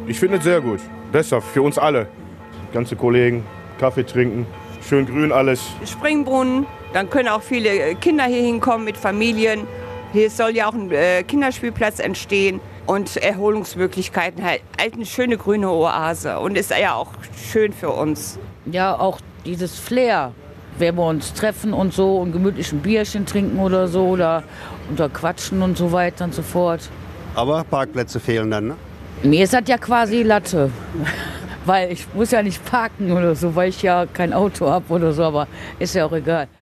Ich finde es sehr gut. Besser für uns alle. Ganze Kollegen, Kaffee trinken, schön grün alles. Springbrunnen, dann können auch viele Kinder hier hinkommen mit Familien. Hier soll ja auch ein Kinderspielplatz entstehen und Erholungsmöglichkeiten. Halt eine schöne grüne Oase und ist ja auch schön für uns. Ja, auch dieses Flair, wenn wir uns treffen und so und gemütlich ein Bierchen trinken oder so oder quatschen und so weiter und so fort. Aber Parkplätze fehlen dann, ne? Mir ist das ja quasi Latte, weil ich muss ja nicht parken oder so, weil ich ja kein Auto habe oder so, aber ist ja auch egal.